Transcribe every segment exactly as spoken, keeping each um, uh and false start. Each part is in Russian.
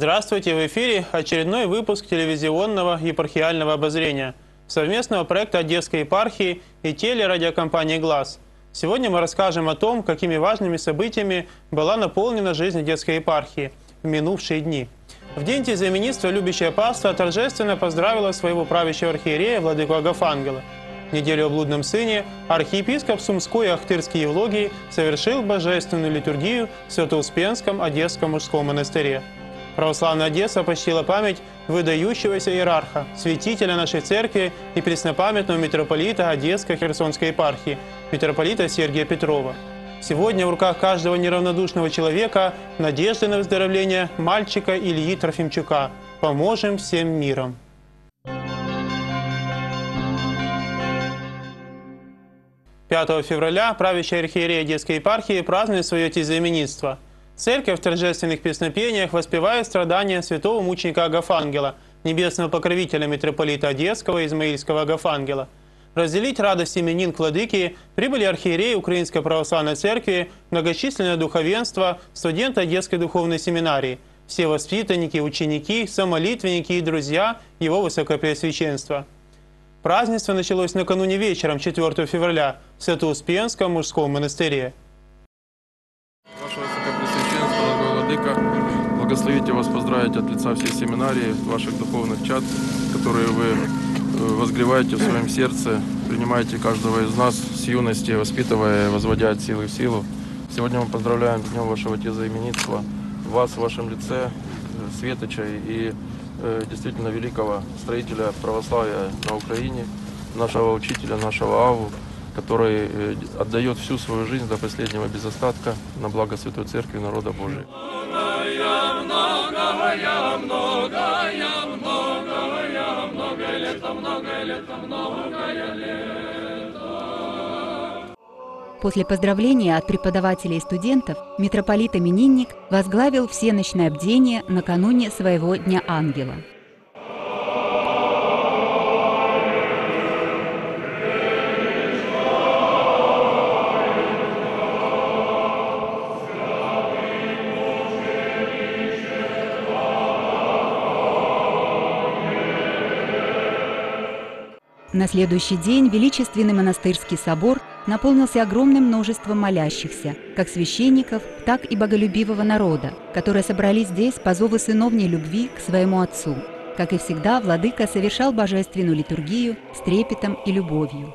Здравствуйте! В эфире очередной выпуск телевизионного епархиального обозрения совместного проекта Одесской епархии и телерадиокомпании «Глас». Сегодня мы расскажем о том, какими важными событиями была наполнена жизнь Одесской епархии в минувшие дни. В день тезаименитства любящая паства торжественно поздравила своего правящего архиерея владыку Агафангела. В неделю о блудном сыне архиепископ Сумской и Ахтырской Евлогии совершил божественную литургию в Свято-Успенском Одесском мужском монастыре. Православная Одесса почтила память выдающегося иерарха, святителя нашей церкви и преснопамятного митрополита Одесской Херсонской епархии, митрополита Сергия Петрова. Сегодня в руках каждого неравнодушного человека надежда на выздоровление мальчика Ильи Трофимчука. Поможем всем миром. пятого февраля правящий архиерей Одесской епархии празднует свое тезаименитство. Церковь в торжественных песнопениях воспевает страдания святого мученика Агафангела, небесного покровителя митрополита Одесского и Измаильского Агафангела. Разделить радость именин к владыке прибыли архиереи Украинской Православной Церкви, многочисленное духовенство, студенты Одесской духовной семинарии, все воспитанники, ученики, самолитвенники и друзья его высокопреосвященства. Празднество началось накануне вечером четвёртого февраля в Свято-Успенском мужском монастыре. Ваше Высокопреосвященство, дорогой владыка, благословите вас поздравить от лица всей семинарии, ваших духовных чад, которые вы возгреваете в своем сердце, принимаете каждого из нас с юности, воспитывая и возводя от силы в силу. Сегодня мы поздравляем с днем вашего тезаименитства, вас в вашем лице, светоча и э, действительно великого строителя православия на Украине, нашего учителя, нашего Аву, который э, отдает всю свою жизнь до последнего без остатка на благо Святой Церкви и народа Божия. После поздравления от преподавателей и студентов митрополит-именинник возглавил всеночное бдение накануне своего Дня Ангела. На следующий день величественный монастырский собор наполнился огромным множеством молящихся, как священников, так и боголюбивого народа, которые собрались здесь по зову сыновней любви к своему Отцу. Как и всегда, владыка совершал божественную литургию с трепетом и любовью.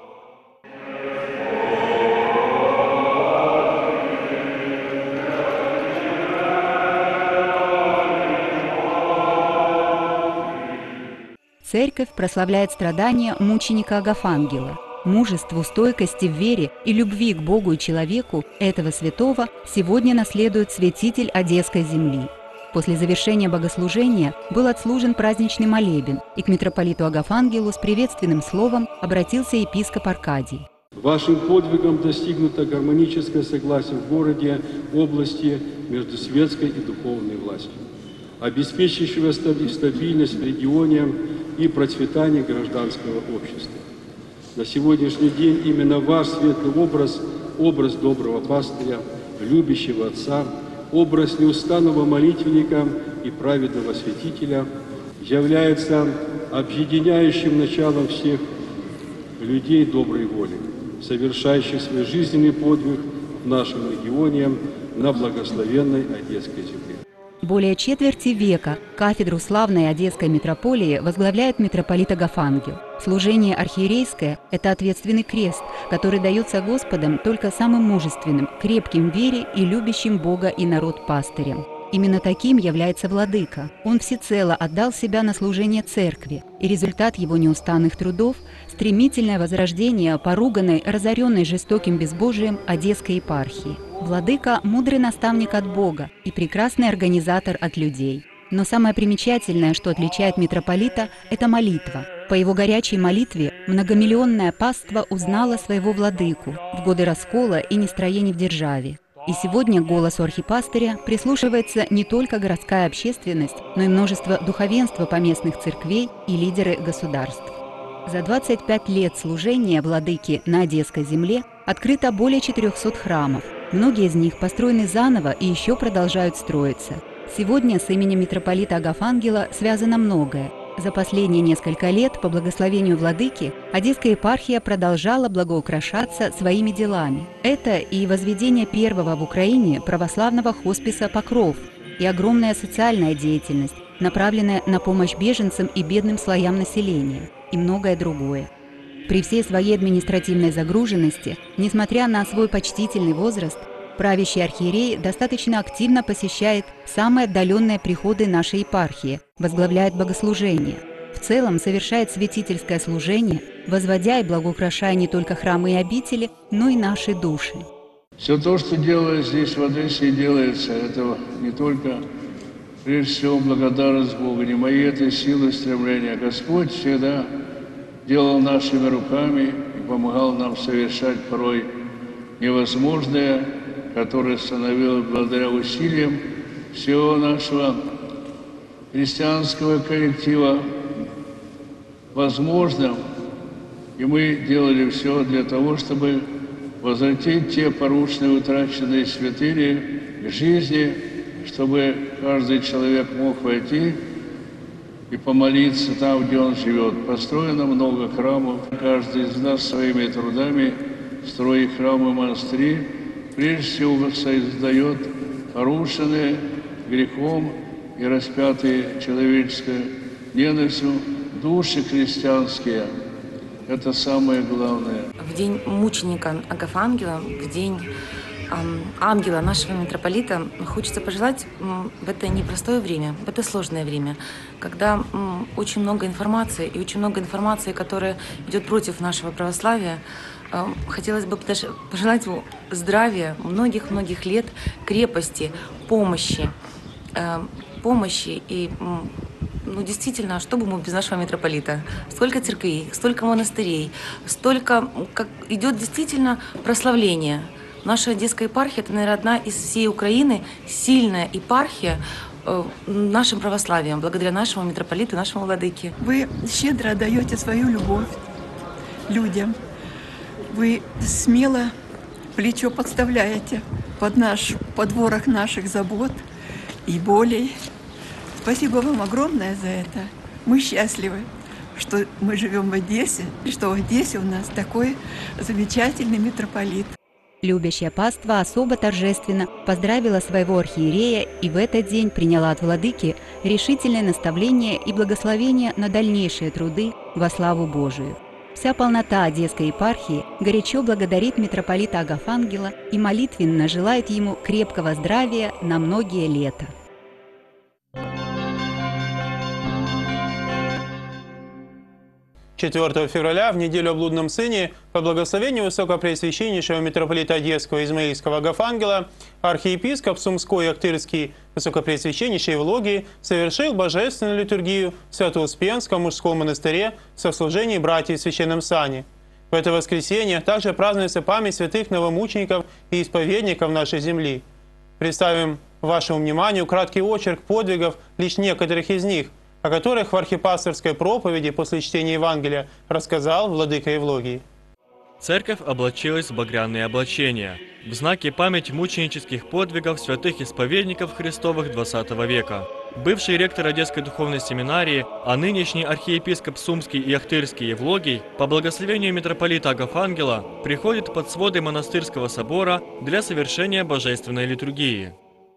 Церковь прославляет страдания мученика Агафангела. Мужеству, стойкости в вере и любви к Богу и человеку этого святого сегодня наследует святитель Одесской земли. После завершения богослужения был отслужен праздничный молебен, и к митрополиту Агафангелу с приветственным словом обратился епископ Аркадий. Вашим подвигом достигнуто гармоническое согласие в городе, области между светской и духовной властью, обеспечивающего стабильность в регионе и процветание гражданского общества. На сегодняшний день именно ваш светлый образ, образ доброго пастыря, любящего отца, образ неустанного молитвенника и праведного святителя является объединяющим началом всех людей доброй воли, совершающих свой жизненный подвиг в нашем регионе на благословенной Одесской земле. Более четверти века кафедру славной Одесской митрополии возглавляет митрополит Агафангел. Служение архиерейское – это ответственный крест, который дается Господом только самым мужественным, крепким в вере и любящим Бога и народ пастырям. Именно таким является владыка. Он всецело отдал себя на служение церкви, и результат его неустанных трудов – стремительное возрождение поруганной, разоренной жестоким безбожием Одесской епархии. Владыка – мудрый наставник от Бога и прекрасный организатор от людей. Но самое примечательное, что отличает митрополита – это молитва. По его горячей молитве многомиллионная паства узнала своего владыку в годы раскола и нестроений в державе. И сегодня к голосу архипастыря прислушивается не только городская общественность, но и множество духовенства поместных церквей и лидеры государств. За двадцать пять лет служения владыки на Одесской земле открыто более четырёхсот храмов. Многие из них построены заново и еще продолжают строиться. Сегодня с именем митрополита Агафангела связано многое. За последние несколько лет, по благословению владыки, Одесская епархия продолжала благоукрашаться своими делами. Это и возведение первого в Украине православного хосписа «Покров», и огромная социальная деятельность, направленная на помощь беженцам и бедным слоям населения, и многое другое. При всей своей административной загруженности, несмотря на свой почтительный возраст, правящий архиерей достаточно активно посещает самые отдаленные приходы нашей епархии, возглавляет богослужения. В целом совершает святительское служение, возводя и благоукрашая не только храмы и обители, но и наши души. Все то, что делается здесь, в Одессе, делается, это не только, прежде всего, благодарность Богу, не мои это силы, стремления. Господь всегда делал нашими руками и помогал нам совершать порой невозможное, которое становилось благодаря усилиям всего нашего христианского коллектива возможным. И мы делали все для того, чтобы возвратить те порушенные, утраченные святыни к жизни, чтобы каждый человек мог войти и помолиться там, где он живет. Построено много храмов. Каждый из нас своими трудами строит храмы и монастыри. Прежде всего создает порушенные грехом и распятые человеческой ненавистью души христианские. Это самое главное. В день мученика Агафангела, в день эм, ангела нашего митрополита, хочется пожелать эм, в это непростое время, в это сложное время, когда эм, очень много информации, и очень много информации, которая идет против нашего православия. Эм, хотелось бы даже пожелать ему здравия, многих-многих лет, крепости, помощи, эм, помощи и эм, Ну, действительно, что бы мы без нашего митрополита? Сколько церквей, столько монастырей, столько, как идет действительно прославление. Наша Одесская епархия – это, наверное, одна из всей Украины сильная епархия э, нашим православием, благодаря нашему митрополиту, нашему владыке. Вы щедро отдаете свою любовь людям. Вы смело плечо подставляете под наш подворок наших забот и болей. Спасибо вам огромное за это. Мы счастливы, что мы живем в Одессе, и что в Одессе у нас такой замечательный митрополит. Любящая паства особо торжественно поздравила своего архиерея и в этот день приняла от владыки решительное наставление и благословение на дальнейшие труды во славу Божию. Вся полнота Одесской епархии горячо благодарит митрополита Агафангела и молитвенно желает ему крепкого здравия на многие лета. четвёртого февраля, в неделю о блудном сыне, по благословению высокопреосвященнейшего митрополита Одесского Измаильского Агафангела, архиепископ Сумской и Ахтырский высокопреосвященнейший Евлогий совершил божественную литургию в Свято-Успенском мужском монастыре в сослужении братьев в священном сане. В это воскресенье также празднуется память святых новомучеников и исповедников нашей земли. Представим вашему вниманию краткий очерк подвигов лишь некоторых из них, о которых в архипасторской проповеди после чтения Евангелия рассказал владыка Евлогий. Церковь облачилась в багряные облачения, в знаке памяти мученических подвигов святых исповедников Христовых двадцатого века. Бывший ректор Одесской духовной семинарии, а нынешний архиепископ Сумский и Ахтырский Евлогий по благословению митрополита Агафангела приходит под своды монастырского собора для совершения божественной литургии.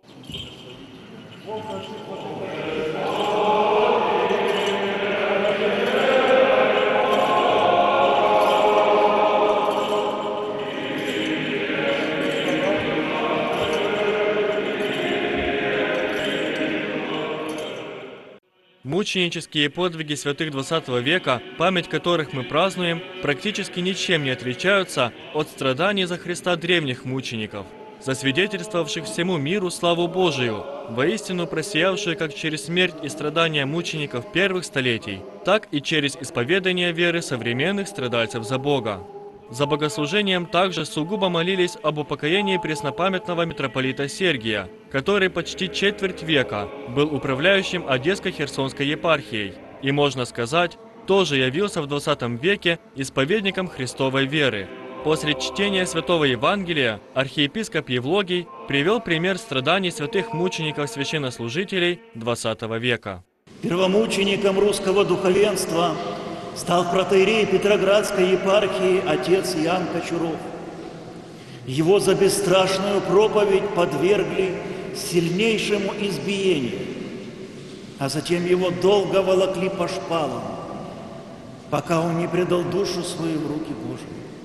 Мученические подвиги святых двадцатого века, память которых мы празднуем, практически ничем не отличаются от страданий за Христа древних мучеников, засвидетельствовавших всему миру славу Божию, воистину просиявшую как через смерть и страдания мучеников первых столетий, так и через исповедание веры современных страдальцев за Бога. За богослужением также сугубо молились об упокоении преснопамятного митрополита Сергия, который почти четверть века был управляющим Одесской Херсонской епархией и, можно сказать, тоже явился в двадцатом веке исповедником Христовой веры. После чтения Святого Евангелия архиепископ Евлогий привел пример страданий святых мучеников-священнослужителей двадцатого века. Первомучеником русского духовенства стал протоиерей Петроградской епархии отец Иоанн Кочуров. Его за бесстрашную проповедь подвергли сильнейшему избиению, а затем его долго волокли по шпалам, пока он не предал душу свою в руки Божьи.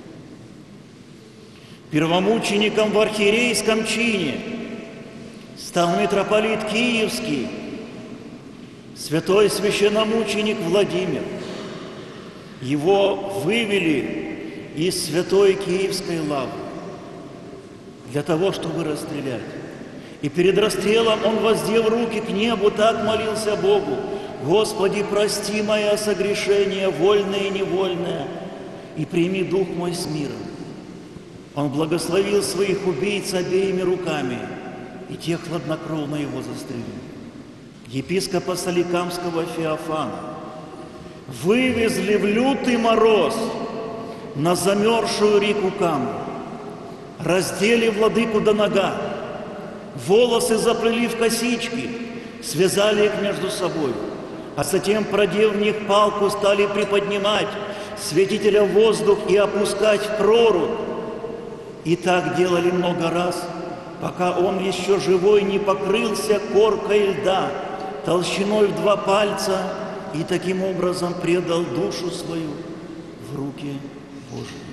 Первомучеником в архиерейском чине стал митрополит Киевский, святой священномученик Владимир. Его вывели из святой Киевской лавры для того, чтобы расстрелять. И перед расстрелом он, воздев руки к небу, так молился Богу: «Господи, прости мое согрешение, вольное и невольное, и прими дух мой с миром». Он благословил своих убийц обеими руками, и те хладнокровно его застрелили. Епископа Соликамского Феофана вывезли в лютый мороз на замерзшую реку Каму, раздели владыку до нога, волосы заплели в косички, связали их между собой, а затем, продев в них палку, стали приподнимать святителя в воздух и опускать в прорубь. И так делали много раз, пока он еще живой не покрылся коркой льда, толщиной в два пальца, и таким образом предал душу свою в руки Божьи.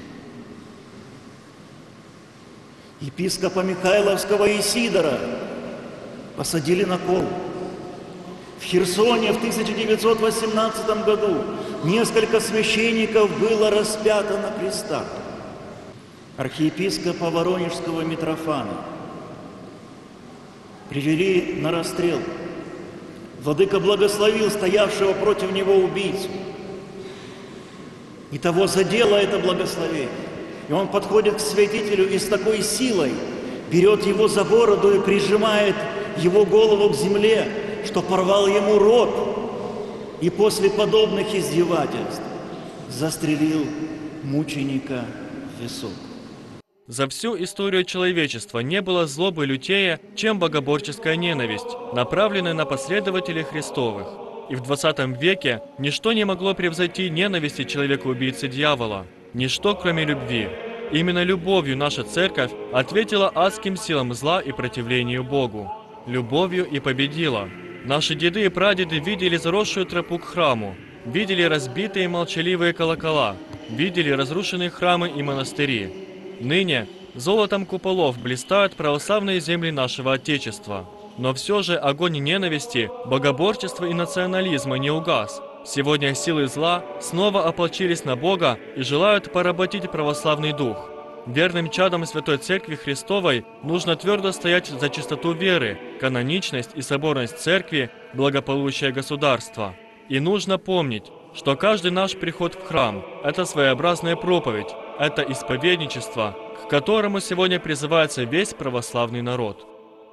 Епископа Михайловского Исидора посадили на кол. В Херсоне в тысяча девятьсот восемнадцатом году несколько священников было распято на крестах. Архиепископа Воронежского Митрофана привели на расстрел. Владыка благословил стоявшего против него убийцу. И того задело это благословение. И он подходит к святителю и с такой силой берет его за бороду и прижимает его голову к земле, что порвал ему рот. И после подобных издевательств застрелил мученика в висок. За всю историю человечества не было злобы лютее, чем богоборческая ненависть, направленная на последователей Христовых. И в двадцатом веке ничто не могло превзойти ненависти человека-убийцы дьявола. Ничто, кроме любви. Именно любовью наша церковь ответила адским силам зла и противлению Богу. Любовью и победила. Наши деды и прадеды видели заросшую тропу к храму, видели разбитые молчаливые колокола, видели разрушенные храмы и монастыри. Ныне золотом куполов блистают православные земли нашего Отечества. Но все же огонь ненависти, богоборчества и национализма не угас. Сегодня силы зла снова ополчились на Бога и желают поработить православный дух. Верным чадам Святой Церкви Христовой нужно твердо стоять за чистоту веры, каноничность и соборность Церкви, благополучие государства. И нужно помнить, что каждый наш приход в храм – это своеобразная проповедь, это исповедничество, к которому сегодня призывается весь православный народ.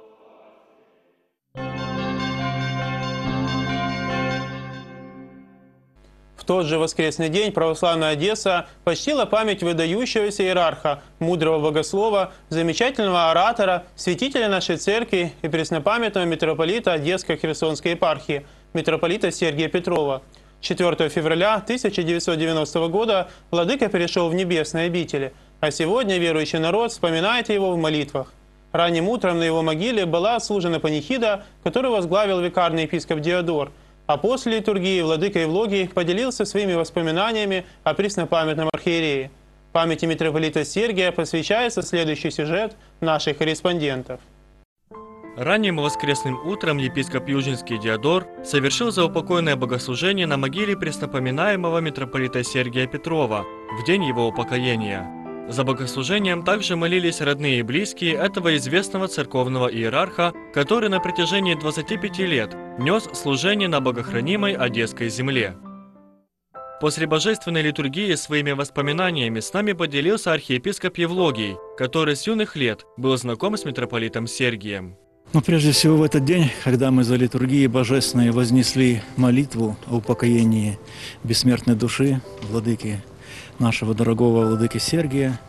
В тот же воскресный день православная Одесса почтила память выдающегося иерарха, мудрого богослова, замечательного оратора, святителя нашей церкви и преснопамятного митрополита Одесской Херсонской епархии, митрополита Сергия Петрова. четвёртого февраля тысяча девятьсот девяностого года владыка перешел в небесные обители, а сегодня верующий народ вспоминает его в молитвах. Ранним утром на его могиле была отслужена панихида, которую возглавил викарный епископ Диодор, а после литургии владыка Евлогий поделился своими воспоминаниями о преснопамятном архиерее. Памяти митрополита Сергия посвящается следующий сюжет наших корреспондентов. Ранним воскресным утром епископ Южинский Диодор совершил заупокойное богослужение на могиле преснопоминаемого митрополита Сергия Петрова в день его упокоения. За богослужением также молились родные и близкие этого известного церковного иерарха, который на протяжении двадцати пяти лет нес служение на богохранимой Одесской земле. После божественной литургии своими воспоминаниями с нами поделился архиепископ Евлогий, который с юных лет был знаком с митрополитом Сергием. Но прежде всего в этот день, когда мы за литургией божественной вознесли молитву о упокоении бессмертной души владыки, нашего дорогого владыки Сергия,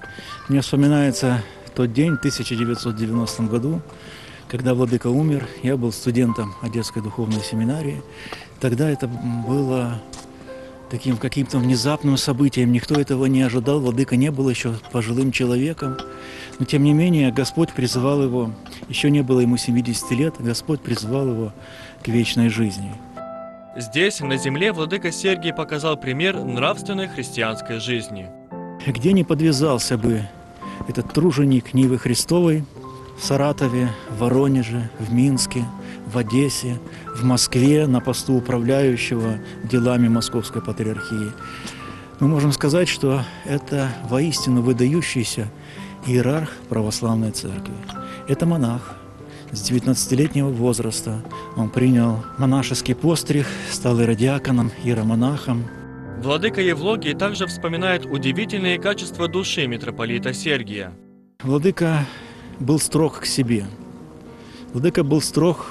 Мне вспоминается тот день в тысяча девятьсот девяностом году, когда владыка умер. Я был студентом Одесской духовной семинарии. Тогда это было таким каким-то внезапным событием. Никто этого не ожидал. Владыка не был еще пожилым человеком. Но тем не менее Господь призывал его, еще не было ему семидесяти лет, Господь призывал его к вечной жизни. Здесь, на земле, владыка Сергий показал пример нравственной христианской жизни. Где не подвязался бы этот труженик Нивы Христовой, в Саратове, в Воронеже, в Минске, в Одессе, в Москве, на посту управляющего делами Московской Патриархии, мы можем сказать, что это воистину выдающийся иерарх православной церкви. Это монах. С девятнадцатилетнего возраста он принял монашеский постриг, стал иродиаконом, иеромонахом. Владыка Евлогий также вспоминает удивительные качества души митрополита Сергия. Владыка был строг к себе. Владыка был строг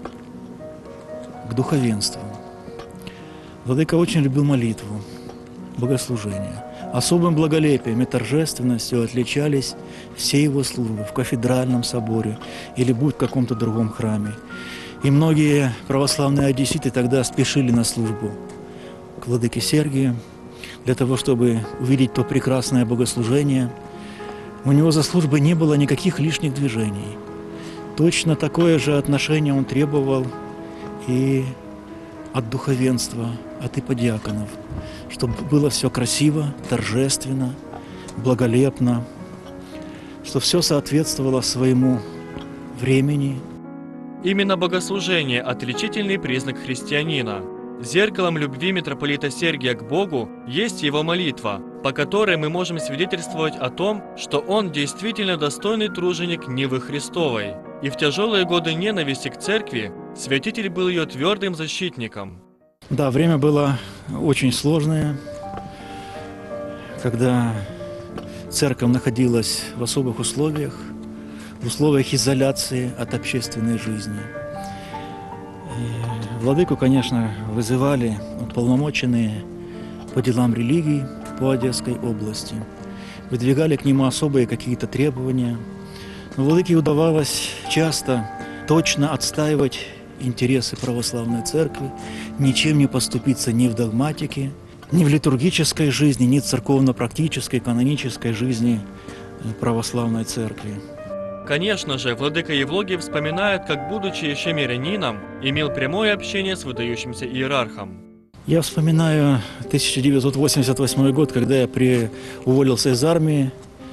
к духовенству. Владыка очень любил молитву, богослужение. Особым благолепием и торжественностью отличались все его службы в кафедральном соборе или будь в каком-то другом храме. И многие православные одесситы тогда спешили на службу к владыке Сергию для того, чтобы увидеть то прекрасное богослужение. У него за службой не было никаких лишних движений. Точно такое же отношение он требовал и от духовенства, от иподиаконов, чтобы было все красиво, торжественно, благолепно, что все соответствовало своему времени. Именно богослужение – отличительный признак христианина. Зеркалом любви митрополита Сергия к Богу есть его молитва, по которой мы можем свидетельствовать о том, что он действительно достойный труженик Нивы Христовой. И в тяжелые годы ненависти к церкви святитель был ее твердым защитником. Да, время было очень сложное, когда церковь находилась в особых условиях, в условиях изоляции от общественной жизни. И владыку, конечно, вызывали уполномоченные по делам религии по Одесской области, выдвигали к нему особые какие-то требования. Но владыке удавалось часто точно отстаивать интересы православной церкви, ничем не поступиться ни в догматике, ни в литургической жизни, ни в церковно-практической, канонической жизни православной церкви. Конечно же, владыка Евлогий вспоминает, как, будучи еще мирянином, имел прямое общение с выдающимся иерархом. Я вспоминаю тысяча девятьсот восемьдесят восьмой год, когда я при... уволился из армии,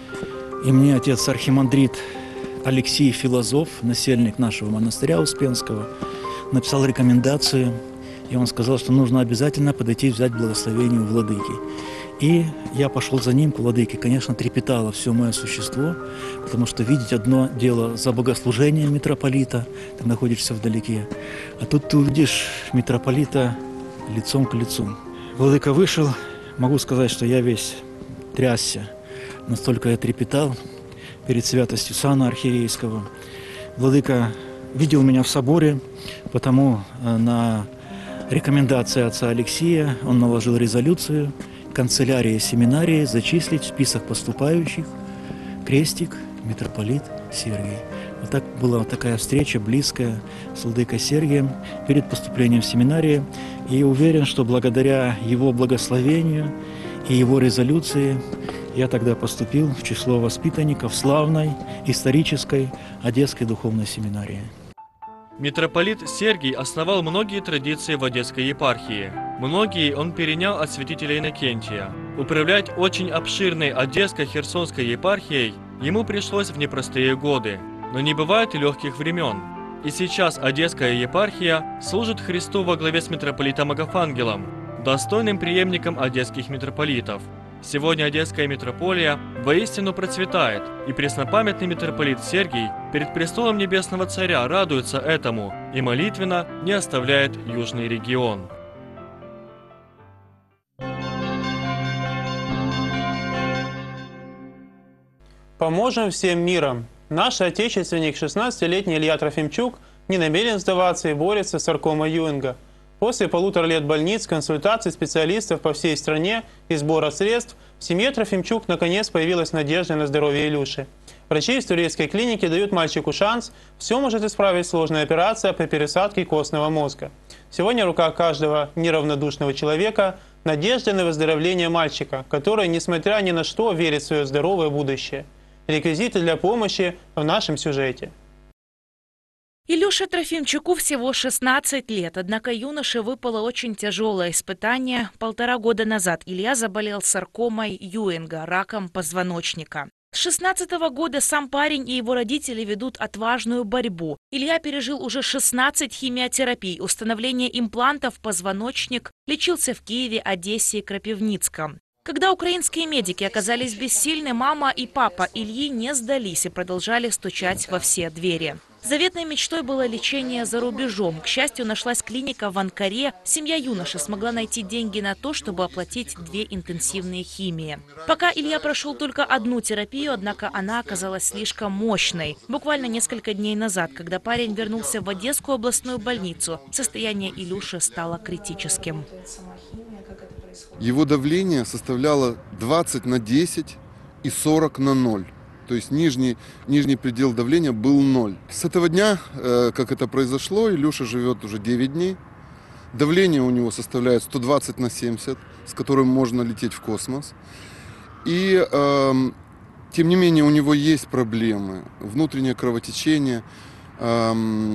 и мне отец архимандрит Алексей Филозоф, насельник нашего монастыря Успенского, написал рекомендацию, и он сказал, что нужно обязательно подойти и взять благословение у владыки. И я пошел за ним к владыке. Конечно, трепетало все мое существо, потому что видеть одно дело за богослужением митрополита, ты находишься вдалеке, а тут ты увидишь митрополита лицом к лицу. Владыка вышел, могу сказать, что я весь трясся, настолько я трепетал перед святостью сана архиерейского. Владыка видел меня в соборе, потому на рекомендации отца Алексея он наложил резолюцию канцелярии семинарии зачислить в список поступающих крестик митрополит Сергий. Вот так была такая встреча близкая с владыкой Сергием перед поступлением в семинарию. И я уверен, что благодаря его благословению и его резолюции я тогда поступил в число воспитанников славной исторической Одесской духовной семинарии. Митрополит Сергий основал многие традиции в Одесской епархии. Многие он перенял от святителя Иннокентия. Управлять очень обширной Одесско-Херсонской епархией ему пришлось в непростые годы, но не бывает и легких времен. И сейчас Одесская епархия служит Христу во главе с митрополитом Агафангелом, достойным преемником одесских митрополитов. Сегодня Одесская митрополия воистину процветает, и преснопамятный митрополит Сергий перед престолом Небесного Царя радуется этому и молитвенно не оставляет южный регион. Поможем всем миром. Наш отечественник, шестнадцатилетний Илья Трофимчук, не намерен сдаваться и борется с саркомой Юинга. После полутора лет больниц, консультаций специалистов по всей стране и сбора средств, в семье Трофимчук наконец появилась надежда на здоровье Илюши. Врачи из турецкой клиники дают мальчику шанс. Все может исправить сложная операция по пересадке костного мозга. Сегодня в руках каждого неравнодушного человека надежда на выздоровление мальчика, который, несмотря ни на что, верит в свое здоровое будущее. Реквизиты для помощи в нашем сюжете. Илюше Трофимчуку всего шестнадцать лет, однако юноше выпало очень тяжелое испытание. Полтора года назад Илья заболел саркомой Юинга, раком позвоночника. С шестнадцатого года сам парень и его родители ведут отважную борьбу. Илья пережил уже шестнадцать химиотерапий, установление имплантов в позвоночник, лечился в Киеве, Одессе и Крапивницком. Когда украинские медики оказались бессильны, мама и папа Ильи не сдались и продолжали стучать во все двери. Заветной мечтой было лечение за рубежом. К счастью, нашлась клиника в Анкаре. Семья юноши смогла найти деньги на то, чтобы оплатить две интенсивные химии. Пока Илья прошел только одну терапию, однако она оказалась слишком мощной. Буквально несколько дней назад, когда парень вернулся в Одесскую областную больницу, состояние Илюши стало критическим. Его давление составляло двадцать на десять и сорок на ноль. То есть нижний, нижний предел давления был ноль. С этого дня, э, как это произошло, Илюша живет уже девять дней. Давление у него составляет сто двадцать на семьдесят, с которым можно лететь в космос. И э, тем не менее у него есть проблемы. Внутреннее кровотечение. Э,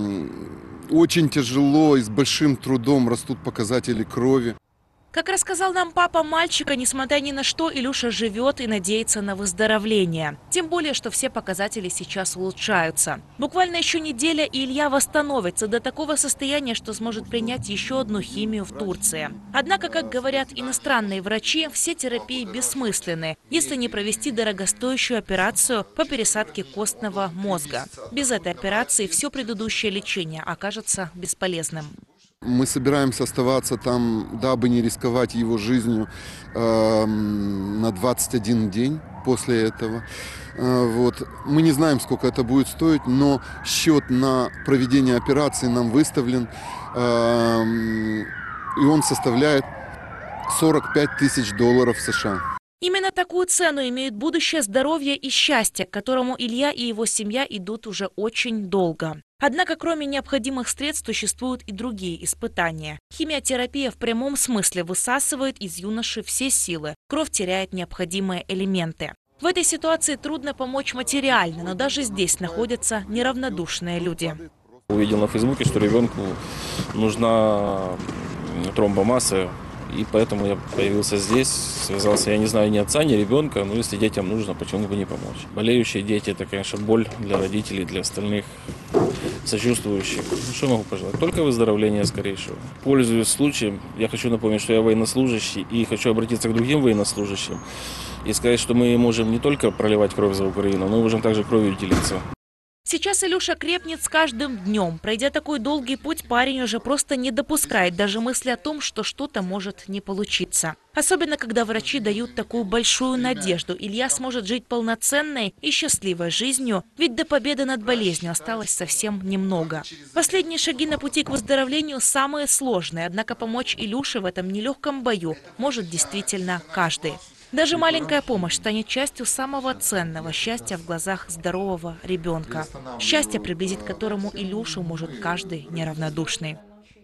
очень тяжело и с большим трудом растут показатели крови. Как рассказал нам папа мальчика, несмотря ни на что, Илюша живет и надеется на выздоровление. Тем более, что все показатели сейчас улучшаются. Буквально еще неделя, и Илья восстановится до такого состояния, что сможет принять еще одну химию в Турции. Однако, как говорят иностранные врачи, все терапии бессмысленны, если не провести дорогостоящую операцию по пересадке костного мозга. Без этой операции все предыдущее лечение окажется бесполезным. Мы собираемся оставаться там, дабы не рисковать его жизнью э, на двадцать один день после этого. Э, вот. Мы не знаем, сколько это будет стоить, но счет на проведение операции нам выставлен, э, и он составляет сорок пять тысяч долларов США. Именно такую цену имеют будущее здоровье и счастье, к которому Илья и его семья идут уже очень долго. Однако, кроме необходимых средств, существуют и другие испытания. Химиотерапия в прямом смысле высасывает из юноши все силы. Кровь теряет необходимые элементы. В этой ситуации трудно помочь материально, но даже здесь находятся неравнодушные люди. Увидел на Фейсбуке, что ребенку нужна тромбомасса. И поэтому я появился здесь, связался, я не знаю ни отца, ни ребенка, но если детям нужно, почему бы не помочь. Болеющие дети – это, конечно, боль для родителей, для остальных сочувствующих. Ну, что могу пожелать? Только выздоровления скорейшего. Пользуясь случаем, я хочу напомнить, что я военнослужащий, и хочу обратиться к другим военнослужащим и сказать, что мы можем не только проливать кровь за Украину, но мы можем также кровью делиться. Сейчас Илюша крепнет с каждым днем. Пройдя такой долгий путь, парень уже просто не допускает даже мысли о том, что что-то может не получиться. Особенно, когда врачи дают такую большую надежду. Илья сможет жить полноценной и счастливой жизнью, ведь до победы над болезнью осталось совсем немного. Последние шаги на пути к выздоровлению самые сложные, однако помочь Илюше в этом нелегком бою может действительно каждый. Даже маленькая помощь станет частью самого ценного счастья в глазах здорового ребенка. Счастье, приблизить к которому Илюшу может каждый неравнодушный.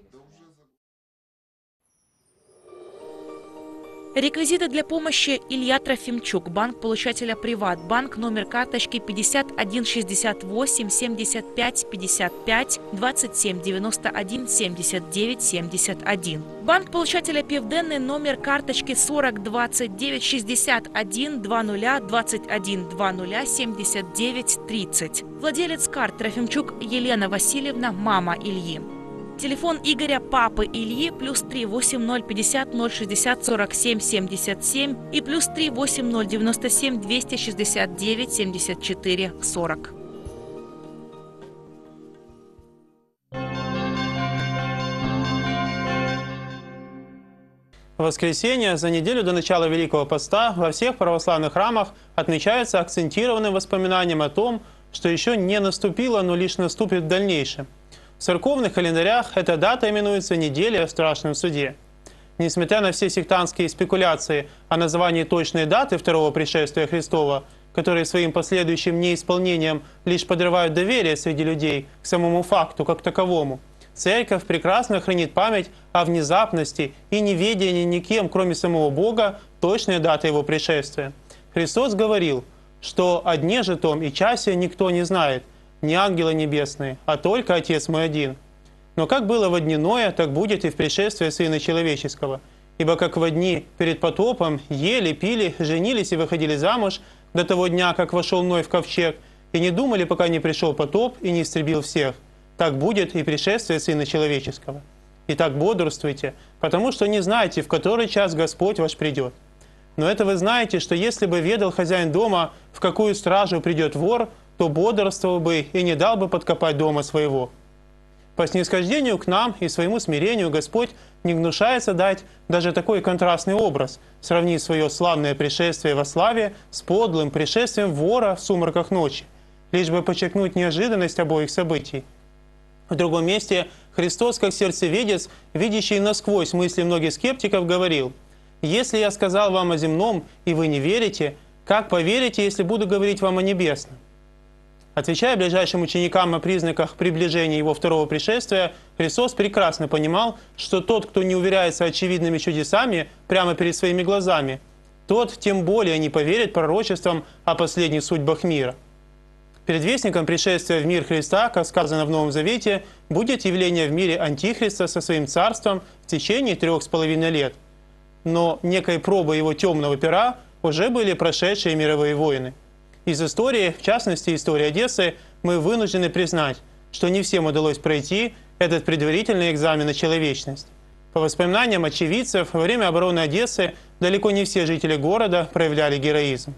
Реквизиты для помощи: Илья Трофимчук, банк получателя «Приватбанк», номер карточки пятьдесят один шестьдесят восемь семьдесят пять пятьдесят пять двадцать семь девяносто один семьдесят девять семьдесят один. Банк получателя «Пивденный», номер карточки сорок двадцать девять шестьдесят один двадцать двадцать один двадцать семьдесят девять тридцать. Владелец карт: Трофимчук Елена Васильевна, мама Ильи. Телефон Игоря, папы Ильи, плюс три восемь ноль пятьдесят ноль шестьдесят сорок семь семьдесят семь и плюс три восемь ноль девяносто семь двести шестьдесят девять семьдесят четыре сорок. В воскресенье, за неделю до начала Великого Поста, во всех православных храмах отмечается акцентированным воспоминанием о том, что еще не наступило, но лишь наступит в дальнейшем. В церковных календарях эта дата именуется «Неделя о страшном суде». Несмотря на все сектантские спекуляции о названии точной даты второго пришествия Христова, которые своим последующим неисполнением лишь подрывают доверие среди людей к самому факту как таковому, Церковь прекрасно хранит память о внезапности и неведении никем, кроме самого Бога, точной даты Его пришествия. Христос говорил, что о дне же том и часе никто не знает, ни ангелы небесные, а только Отец мой один. Но как было во дни Ноя, так будет и в пришествии Сына Человеческого. Ибо как во дни перед потопом ели, пили, женились и выходили замуж до того дня, как вошел Ной в ковчег, и не думали, пока не пришел потоп и не истребил всех, так будет и пришествие Сына Человеческого. Итак, бодрствуйте, потому что не знаете, в который час Господь ваш придет. Но это вы знаете, что если бы ведал хозяин дома, в какую стражу придет вор, то бодрствовал бы и не дал бы подкопать дома своего. По снисхождению к нам и своему смирению Господь не гнушается дать даже такой контрастный образ, сравнив свое славное пришествие во славе с подлым пришествием вора в сумраках ночи, лишь бы подчеркнуть неожиданность обоих событий. В другом месте Христос, как сердцеведец, видящий насквозь мысли многих скептиков, говорил: «Если я сказал вам о земном, и вы не верите, как поверите, если буду говорить вам о небесном?» Отвечая ближайшим ученикам о признаках приближения Его второго пришествия, Христос прекрасно понимал, что тот, кто не уверяется очевидными чудесами прямо перед своими глазами, тот тем более не поверит пророчествам о последних судьбах мира. Предвестником пришествия в мир Христа, как сказано в Новом Завете, будет явление в мире Антихриста со своим царством в течение трех с половиной лет. Но некой пробой его темного пера уже были прошедшие мировые войны. Из истории, в частности истории Одессы, мы вынуждены признать, что не всем удалось пройти этот предварительный экзамен на человечность. По воспоминаниям очевидцев, во время обороны Одессы далеко не все жители города проявляли героизм.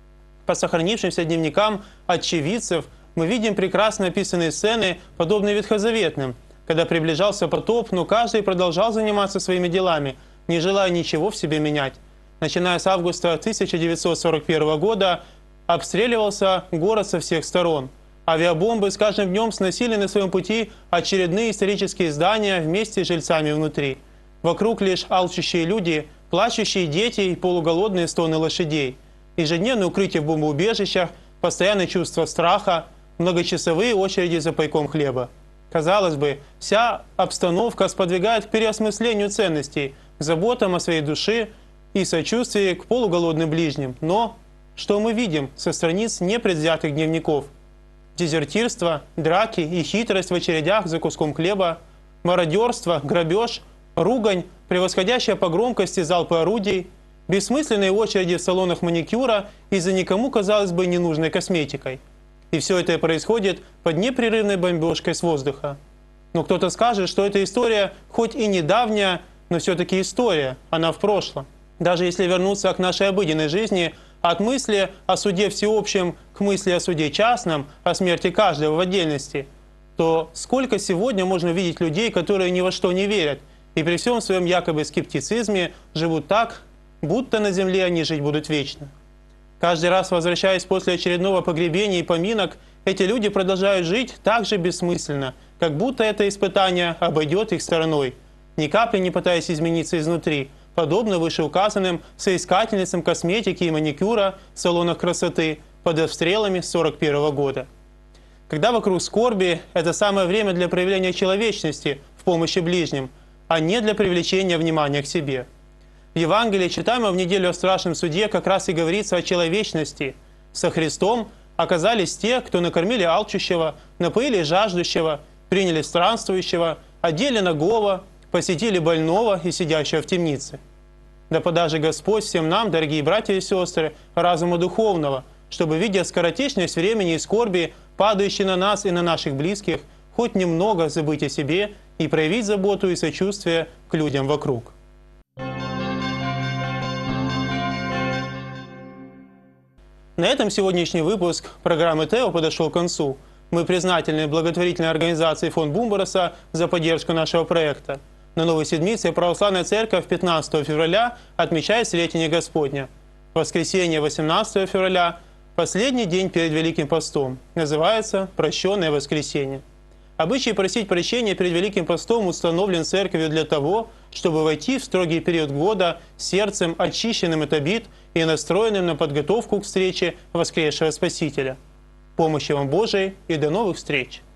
По сохранившимся дневникам очевидцев мы видим прекрасно описанные сцены, подобные ветхозаветным, когда приближался потоп, но каждый продолжал заниматься своими делами, не желая ничего в себе менять. Начиная с августа тысяча девятьсот сорок первого года обстреливался город со всех сторон. Авиабомбы с каждым днем сносили на своем пути очередные исторические здания вместе с жильцами внутри. Вокруг лишь алчущие люди, плачущие дети и полуголодные стоны лошадей. Ежедневное укрытие в бомбоубежищах, постоянное чувство страха, многочасовые очереди за пайком хлеба. Казалось бы, вся обстановка сподвигает к переосмыслению ценностей, к заботам о своей душе и сочувствии к полуголодным ближним. Но что мы видим со страниц непредвзятых дневников? Дезертирство, драки и хитрость в очередях за куском хлеба, мародерство, грабеж, ругань, превосходящая по громкости залпы орудий, бессмысленные очереди в салонах маникюра из-за никому, казалось бы, ненужной косметикой. И все это происходит под непрерывной бомбежкой с воздуха. Но кто-то скажет, что эта история хоть и недавняя, но все-таки история, она в прошлом. Даже если вернуться к нашей обыденной жизни, от мысли о суде всеобщем к мысли о суде частном, о смерти каждого в отдельности, то сколько сегодня можно видеть людей, которые ни во что не верят, и при всем своем якобы скептицизме живут так, будто на земле они жить будут вечно. Каждый раз, возвращаясь после очередного погребения и поминок, эти люди продолжают жить так же бессмысленно, как будто это испытание обойдет их стороной, ни капли не пытаясь измениться изнутри, подобно вышеуказанным соискательницам косметики и маникюра в салонах красоты под обстрелами сорок первого года. Когда вокруг скорби, это самое время для проявления человечности в помощи ближним, а не для привлечения внимания к себе. В Евангелии, читаемом в неделю о страшном суде, как раз и говорится о человечности. Со Христом оказались те, кто накормили алчущего, напоили жаждущего, приняли странствующего, одели нагого, посетили больного и сидящего в темнице. Да подаст же Господь всем нам, дорогие братья и сестры, разума духовного, чтобы, видя скоротечность времени и скорби, падающей на нас и на наших близких, хоть немного забыть о себе и проявить заботу и сочувствие к людям вокруг. На этом сегодняшний выпуск программы ТЭО подошел к концу. Мы признательны благотворительной организации «Фонд Бумбараса» за поддержку нашего проекта. На Новой Седмице Православная Церковь пятнадцатого февраля отмечает Сретение Господня. В воскресенье восемнадцатого февраля – последний день перед Великим Постом. Называется «Прощенное воскресенье». Обычай просить прощения перед Великим Постом установлен Церковью для того, чтобы войти в строгий период года сердцем, очищенным от обид и настроенным на подготовку к встрече воскресшего Спасителя. Помощи вам Божией и до новых встреч!